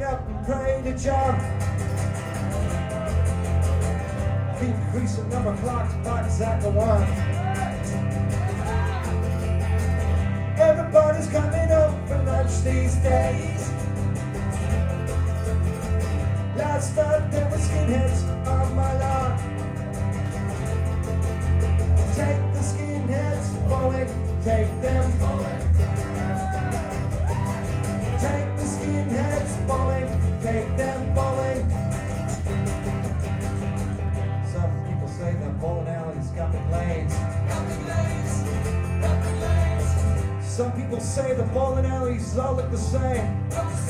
up and pray to John. Keep increasing number clocks, not exactly one. Everybody's coming home for lunch these days. Last night there were skinheads on my lawn. Take the skinheads bowling, take them bowling. Take the skinheads bowling, take them bowling. Some people say the bowling alley's got big lanes. Some people say the bowling alleys all look the same.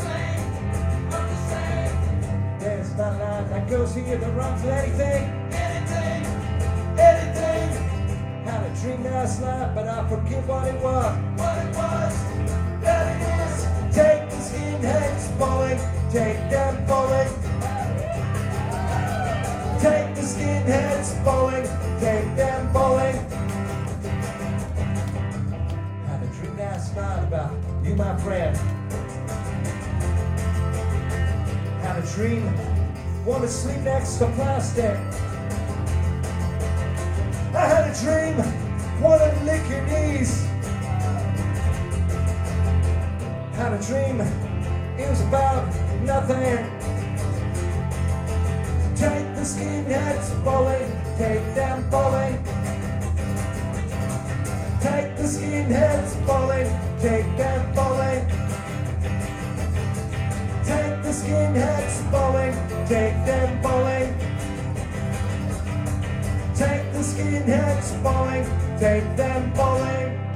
There's that line that goes here that runs anything. Had a dream last night, but I forget what it was. There it is. Take the skinheads bowling, take them bowling. Take the skinheads bowling, take them bowling. Had a dream last night about you, my friend. Had a dream, want to sleep next to plastic. I had a dream, want to lick your knees. Had a dream, it was about nothing. Take the skinheads bowling, take them bowling. Take the skinheads bowling, take them bowling. Take the skinheads bowling, take them bowling. Take the skinheads bowling, take them bowling.